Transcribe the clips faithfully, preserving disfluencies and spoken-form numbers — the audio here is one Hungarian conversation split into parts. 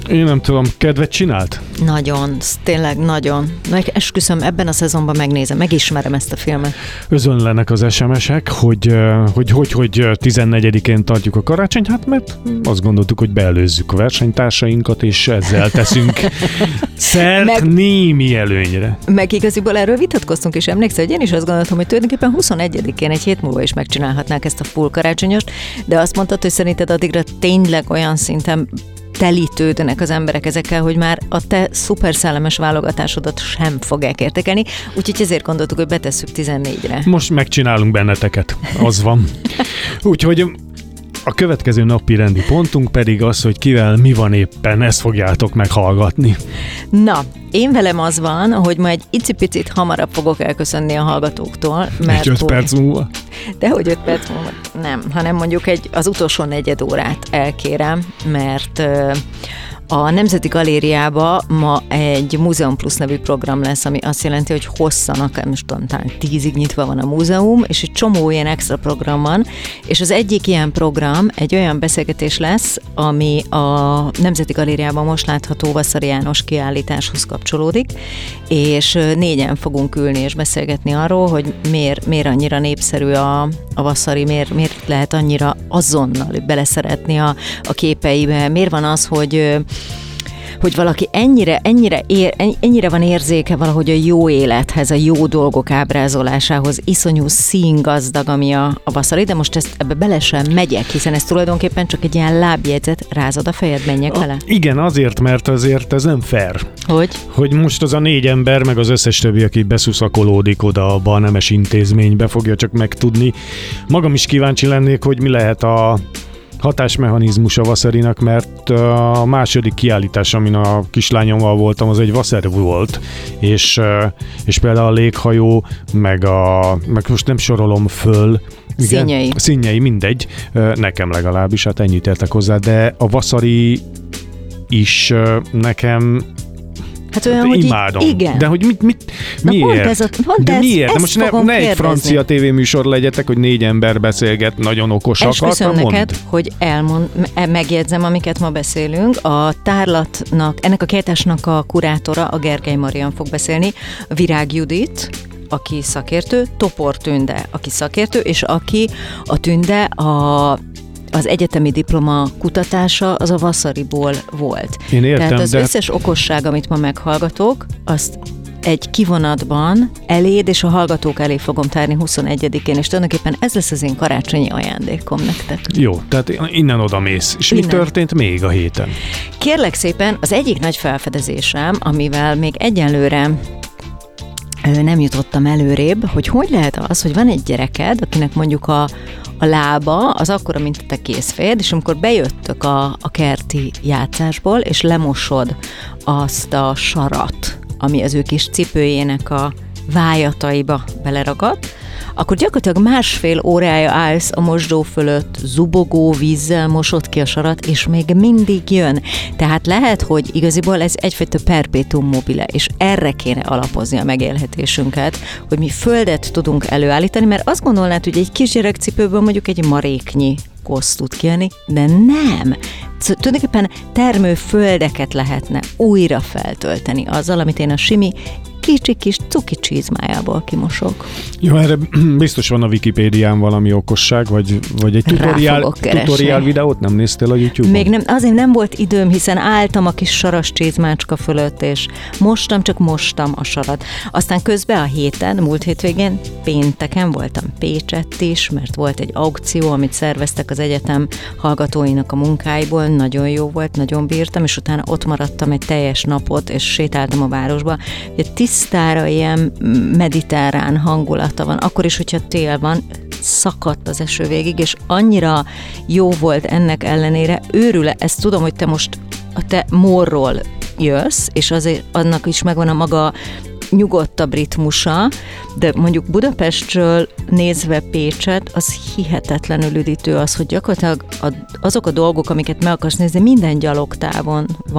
Én nem tudom, kedvet csinált? Nagyon, tényleg nagyon. Esküszöm, ebben a szezonban megnézem, megismerem ezt a filmet. Özönlenek az es em esek, hogy hogy, hogy, hogy tizennegyedikén tartjuk a karácsonyt, hát mert azt gondoltuk, hogy beelőzzük a versenytársainkat, és ezzel teszünk szert meg, némi előnyre. Meg igaziból erről vitatkoztunk, és emlékszel, hogy én is azt gondoltam, hogy tulajdonképpen huszonegyedikén egy hét múlva is megcsinálhatnák ezt a full karácsonyost, de azt mondtad, hogy szerinted addigra tényleg olyan szinten telítődnek az emberek ezekkel, hogy már a te szuper szellemes válogatásodat sem fogják értékelni, úgyhogy ezért gondoltuk, hogy betesszük tizennégyre. Most megcsinálunk benneteket, az van. Úgyhogy a következő napi rendi pontunk pedig az, hogy kivel mi van éppen, ezt fogjátok meghallgatni. Na, én velem az van, hogy ma egy icipicit hamarabb fogok elköszönni a hallgatóktól. Mert egy öt perc múlva? Dehogy öt perc múlva nem, hanem mondjuk egy, az utolsó negyed órát elkérem, mert a Nemzeti Galériában ma egy Múzeum Plus nevű program lesz, ami azt jelenti, hogy hosszan, akár most tudom, talán tízig nyitva van a múzeum, és egy csomó ilyen extra program van, és az egyik ilyen program egy olyan beszélgetés lesz, ami a Nemzeti Galériában most látható Vaszary János kiállításhoz kapcsolódik, és négyen fogunk ülni és beszélgetni arról, hogy miért, miért annyira népszerű a, a Vaszary, miért, miért lehet annyira azonnal beleszeretni a, a képeibe, miért van az, hogy hogy valaki ennyire, ennyire, ér, ennyire van érzéke valahogy a jó élethez, a jó dolgok ábrázolásához, iszonyú színgazdag, ami a, a Vaszary, de most ezt, ebbe bele sem megyek, hiszen ez tulajdonképpen csak egy ilyen lábjegyzet, rázad a fejed, menjek a, vele? Igen, azért, mert azért ez nem fair. Hogy? Hogy most az a négy ember, meg az összes többi, aki beszuszakolódik oda abba a nemes intézménybe, fogja csak megtudni. Magam is kíváncsi lennék, hogy mi lehet a hatásmechanizmus a Vasarynak, mert a második kiállítás, amin a kislányommal voltam, az egy Vasary volt, és, és például a léghajó, meg, a, meg most nem sorolom föl, igen, színjei. Színjei, mindegy, nekem legalábbis, hát ennyit értek hozzá, de a Vasary is nekem Hát olyan, hogy imádom. Így, igen. De hogy mit, mit, miért? Ez a, de ez, miért? De most ne, ne egy francia kérdezni. tévéműsor legyetek, hogy négy ember beszélget, nagyon okosak. Esküszöm neked, hogy elmond, megjegyzem, amiket ma beszélünk. A tárlatnak, ennek a kiállításnak a kurátora, a Gergely Marian fog beszélni, Virág Judit, aki szakértő, Topor Tünde, aki szakértő, és aki a Tünde a az egyetemi diploma kutatása az a Vasaryból volt. Én értem, Tehát az de... összes okosság, amit ma meghallgatok, azt egy kivonatban eléd és a hallgatók elé fogom tárni huszonegyedikén, és tulajdonképpen ez lesz az én karácsonyi ajándékom nektek. Jó, tehát innen oda mész. És innen. Mi történt még a héten? Kérlek szépen, az egyik nagy felfedezésem, amivel még egyenlőre nem jutottam előrébb, hogy hogy lehet az, hogy van egy gyereked, akinek mondjuk a, a lába az akkora, mint a te kézfejed, és amikor bejöttök a, a kerti játszásból, és lemosod azt a sarat, ami az ő kis cipőjének a vájataiba beleragadt, akkor gyakorlatilag másfél órája állsz a mosdó fölött, zubogó vízzel mosod ki a sarat, és még mindig jön. Tehát lehet, hogy igaziból ez egyfajta perpetuum mobile, és erre kéne alapozni a megélhetésünket, hogy mi földet tudunk előállítani, mert azt gondolnád, hogy egy kisgyerekcipőből mondjuk egy maréknyi kosz tud kijönni, de nem. Tulajdonképpen termőföldeket lehetne újra feltölteni azzal, amit én a Simi kicsi kis cuki csizmájából kimosok. Jó, erre biztos van a Wikipédián valami okosság, vagy, vagy egy tutoriál, tutoriál videót nem néztél a YouTube-on? Még nem, azért nem volt időm, hiszen álltam a kis saras csizmácska fölött, és mostam, csak mostam a sarat. Aztán közben a héten, múlt hétvégén, pénteken voltam Pécsett is, mert volt egy aukció, amit szerveztek az egyetem hallgatóinak a munkáiból, nagyon jó volt, nagyon bírtam, és utána ott maradtam egy teljes napot, és sétáltam a városba. Tisztára ilyen mediterrán hangulata van, akkor is, hogyha tél van, szakadt az eső végig, és annyira jó volt ennek ellenére, őrüle, ezt tudom, hogy te most a te morról jössz, és azért annak is megvan a maga nyugodtabb ritmusa, de mondjuk Budapestről nézve Pécset, az hihetetlenül üdítő az, hogy gyakorlatilag azok a dolgok, amiket meg akarsz nézni, minden gyalogtávon van.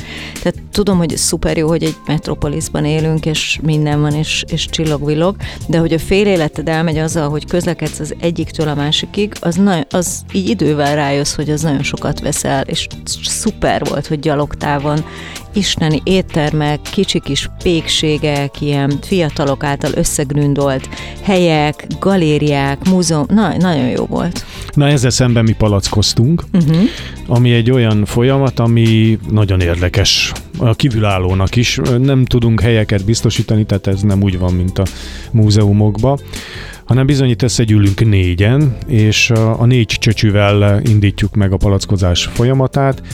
Tehát tudom, hogy szuper jó, hogy egy metropoliszban élünk, és minden van, és, és csillog-villog, de hogy a fél életed elmegy azzal, hogy közlekedsz az egyiktől a másikig, az, na- az így idővel rájössz, hogy az nagyon sokat veszel, és szuper volt, hogy gyalogtávon isteni éttermek, kicsi kis pékségek, ilyen fiatalok által összegründolt helyek, galériák, múzeum, na, nagyon jó volt. Na ezzel szemben mi palackoztunk, uh-huh. ami egy olyan folyamat, ami nagyon érdekes a kívülállónak is. Nem tudunk helyeket biztosítani, tehát ez nem úgy van, mint a múzeumokban, hanem bizony itt összegyűlünk négyen, és a négy csöcsüvel indítjuk meg a palackozás folyamatát,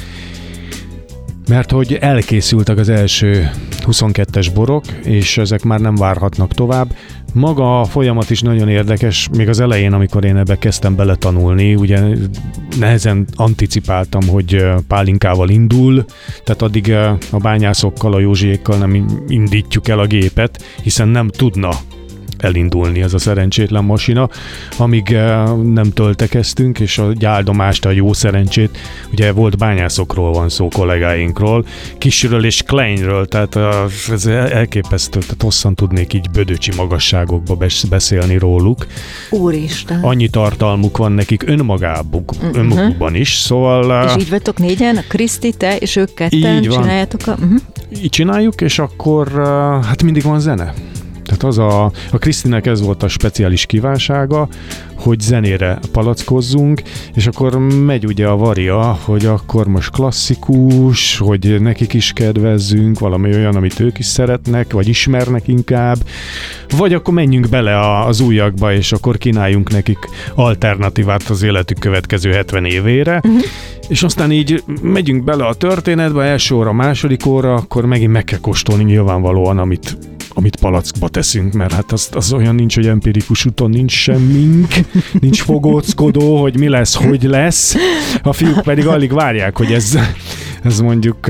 mert hogy elkészültek az első huszonkettes borok, és ezek már nem várhatnak tovább. Maga a folyamat is nagyon érdekes, még az elején, amikor én ebbe kezdtem beletanulni, ugye nehezen anticipáltam, hogy pálinkával indul, tehát addig a bányászokkal, a Józsiékkal nem indítjuk el a gépet, hiszen nem tudna elindulni ez a szerencsétlen masina, amíg nem töltekeztünk, és a gyáldomást, a jó szerencsét, ugye volt bányászokról van szó, kollégáinkról, Kisről és Kleinről, tehát ez elképesztő, tehát hosszan tudnék így bödöcsi magasságokba beszélni róluk. Úristen! Annyi tartalmuk van nekik önmagában, uh-huh. önmagukban is, szóval... És így vagytok négyen, a Kriszti, te és ők ketten csináljátok a... Uh-huh. Így csináljuk, és akkor hát mindig van zene. Tehát az a, a Krisztinek ez volt a speciális kívánsága, hogy zenére palackozzunk, és akkor megy ugye a varia, hogy akkor most klasszikus, hogy nekik is kedvezzünk, valami olyan, amit ők is szeretnek, vagy ismernek inkább, vagy akkor menjünk bele az újakba, és akkor kínáljunk nekik alternatívát az életük következő hetven évére, uh-huh. és aztán így megyünk bele a történetbe, első óra, második óra, akkor megint meg kell kóstolni nyilvánvalóan, amit amit palackba teszünk, mert hát az, az olyan nincs, hogy empirikus úton nincs semmink, nincs fogóckodó, hogy mi lesz, hogy lesz. A fiúk pedig alig várják, hogy ez, ez mondjuk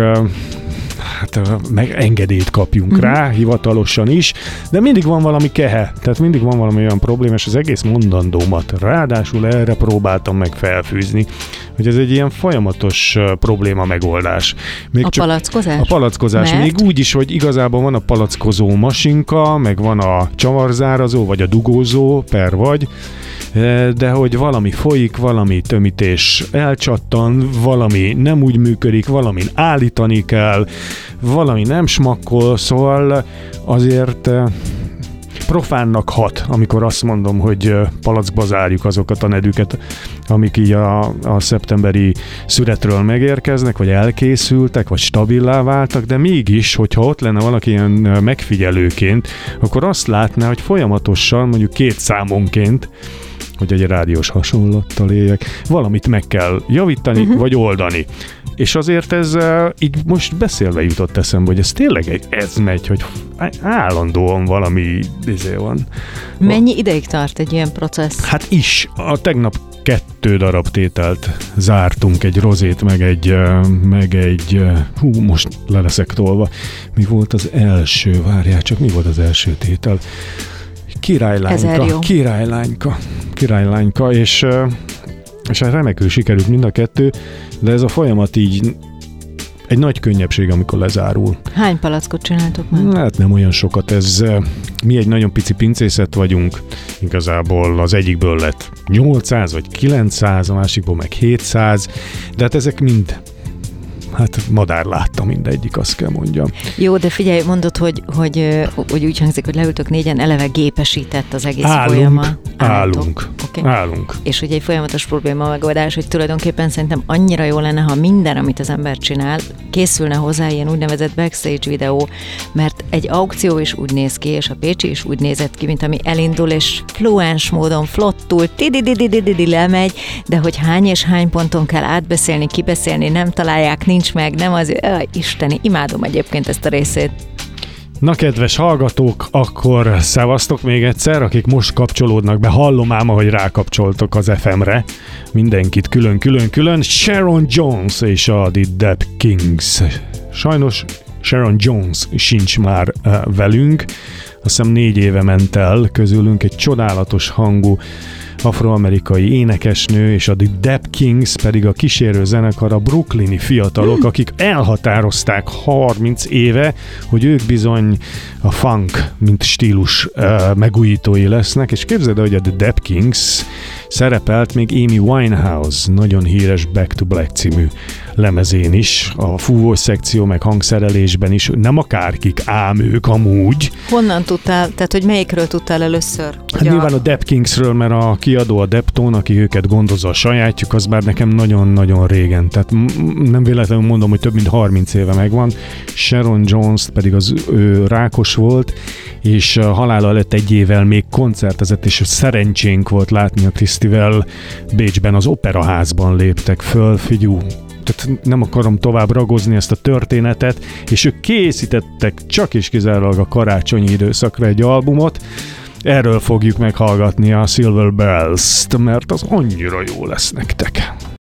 hát meg engedélyt kapjunk mm-hmm. rá, hivatalosan is, de mindig van valami kehe, tehát mindig van valami olyan probléma, és az egész mondandómat ráadásul erre próbáltam meg felfűzni, hogy ez egy ilyen folyamatos uh, probléma megoldás. Még a csak palackozás? A palackozás. Mert? Még úgy is, hogy igazából van a palackozó masinka, meg van a csavarzárazó, vagy a dugózó, per vagy, de hogy valami folyik, valami tömítés elcsattan, valami nem úgy működik, valamin állítani kell, valami nem smakkol, szóval azért profánnak hat, amikor azt mondom, hogy palackba zárjuk azokat a nedűket, amik így a, a szeptemberi szüretről megérkeznek, vagy elkészültek, vagy stabilá váltak, de mégis, hogyha ott lenne valaki ilyen megfigyelőként, akkor azt látná, hogy folyamatosan, mondjuk két számonként, hogy egy rádiós hasonlattal éljek, valamit meg kell javítani, uh-huh. vagy oldani. És azért ez uh, így most beszélve jutott eszembe, hogy ez tényleg egy, ez megy, hogy állandóan valami izé van. Mennyi ideig tart egy ilyen processz? Hát is. A tegnap kettő darab tételt zártunk, egy rozét, meg egy, uh, meg egy uh, hú, most le leszek tolva. Mi volt az első? Várjál csak, mi volt az első tétel? Királylányka, királylányka, királylányka, és, és hát remekül sikerült mind a kettő, de ez a folyamat így egy nagy könnyebbség, amikor lezárul. Hány palackot csináltok már? Hát nem olyan sokat, ez mi egy nagyon pici pincészet vagyunk, igazából az egyikből lett nyolcszáz vagy kilencszáz, a másikból meg hétszáz, de hát ezek mind hát madár látta mindegyik, azt kell mondjam. Jó, de figyelj, mondod, hogy, hogy, hogy úgy hangzik, hogy leültök négyen, eleve gépesített az egész állunk, folyamat. Állunk, okay. állunk. És ugye egy folyamatos probléma megoldás, hogy tulajdonképpen szerintem annyira jó lenne, ha minden, amit az ember csinál, készülne hozzá ilyen úgynevezett backstage videó, mert egy aukció is úgy néz ki, és a pécsi is úgy nézett ki, mint ami elindul, és fluens módon, flottul, tididididididi lemegy, de hogy hány és hány ponton kell átbeszélni, kibeszélni, nem találják, nincs meg, nem az, ö, isteni, imádom egyébként ezt a részét. Na, kedves hallgatók, akkor szevasztok még egyszer, akik most kapcsolódnak be, hallom ám, ahogy rákapcsoltok az ef emre, mindenkit külön-külön-külön, Sharon Jones és a The Dap Kings. Sajnos Sharon Jones sincs már uh, velünk, azt hiszem négy éve ment el közülünk, egy csodálatos hangú afroamerikai énekesnő, és a The Dap Kings pedig a kísérő zenekar, a brooklyni fiatalok, akik elhatározták harminc éve, hogy ők bizony a funk, mint stílus uh, megújítói lesznek, és képzeld el, hogy a The Dap Kings szerepelt még Amy Winehouse nagyon híres Back to Black című lemezén is, a fúvós szekció meg hangszerelésben is, nem akárkik, ám ők amúgy. Honnan tudtál, tehát hogy melyikről tudtál először? Hát a... nyilván a Dap Kingsről, mert a kiadó, a Deptone, aki őket gondozza a sajátjuk, az bár nekem nagyon-nagyon régen, tehát nem véletlenül mondom, hogy több mint harminc éve megvan. Sharon Jones pedig az ő rákos volt, és a halála előtt egy évvel még koncertezett, és szerencsénk volt látni a Krisztivel Bécsben, az Operaházban léptek föl, figyú. Tehát nem akarom tovább ragozni ezt a történetet, és ők készítettek csak és kizárólag a karácsonyi időszakra egy albumot. Erről fogjuk meghallgatni a Silver Bells-t, mert az annyira jó lesz nektek.